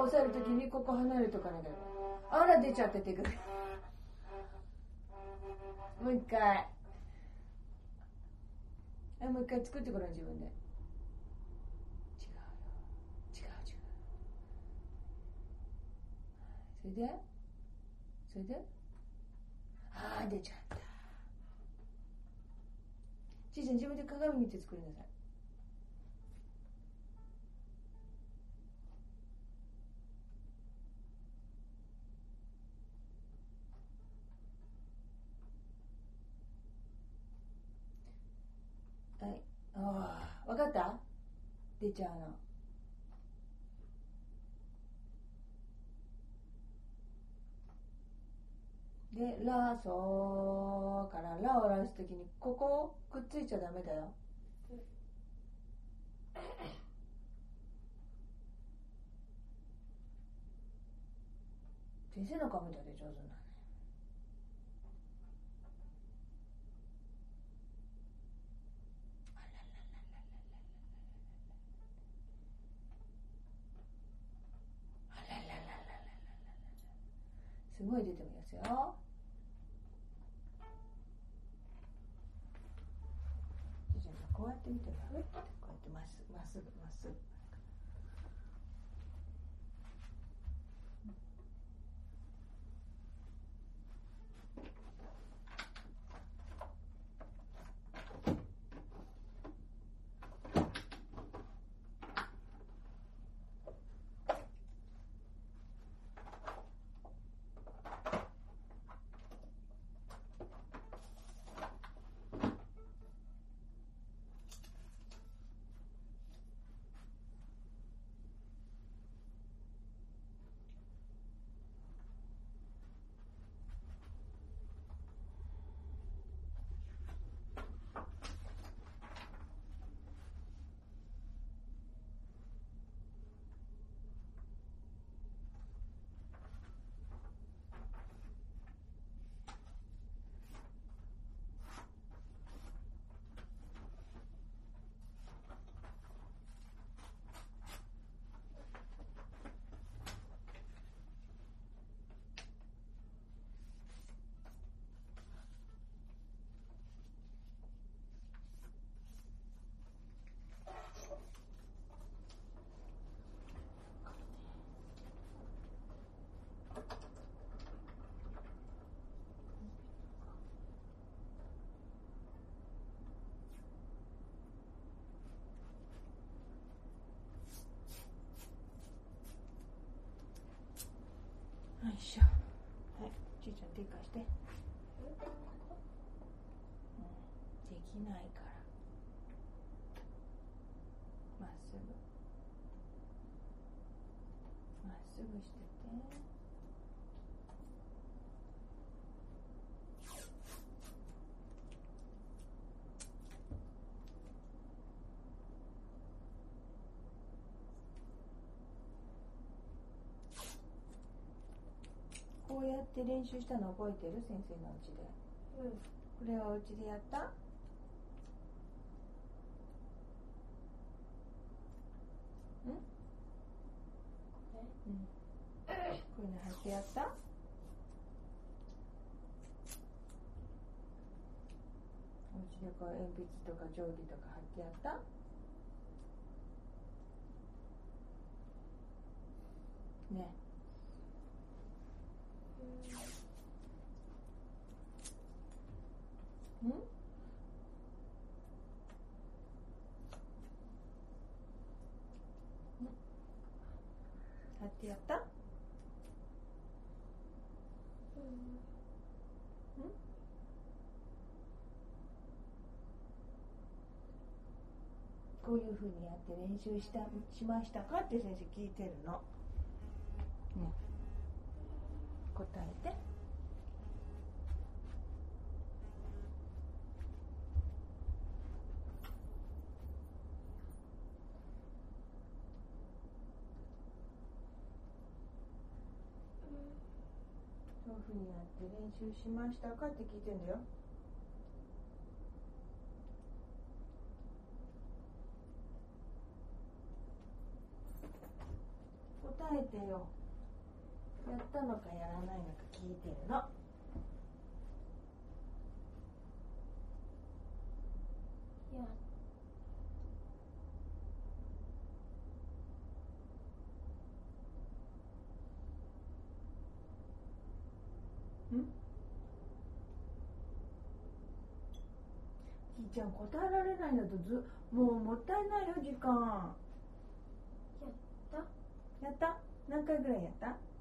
押さえるときにここ離れとかなきゃ。あら出ちゃって手首。もう一回。もう一回作ってごらん自分で。違うよ。違う。それで出ちゃった。ちいちゃん自分で鏡見て作りなさい。はい。わかった？出ちゃうの。で、ラソーからラを出すときにここくっついちゃダメだよ。先生の顔見たで上手なね。すごい出てますよ。じゃあこうやって見てる。こうやってまっすぐ。よいしょ。はい、ちいちゃん手貸して。できないから。まっすぐしてて。こうやって練習したの覚えてる？先生のうちで。これはお家でやった？こういうの貼ってやった？お家でこう鉛筆とか定規とか貼ってやった？ね。貼ってやった？こういうふうにやって練習しましたかって先生聞いてるの。ね。答えて。そういうふうにやって練習しましたかって聞いてんだよ。答えてよ。やったのかやらないのか聞いてるの。ちいちゃん答えられないんだともうもったいないよ時間。やった？何回ぐらいやった？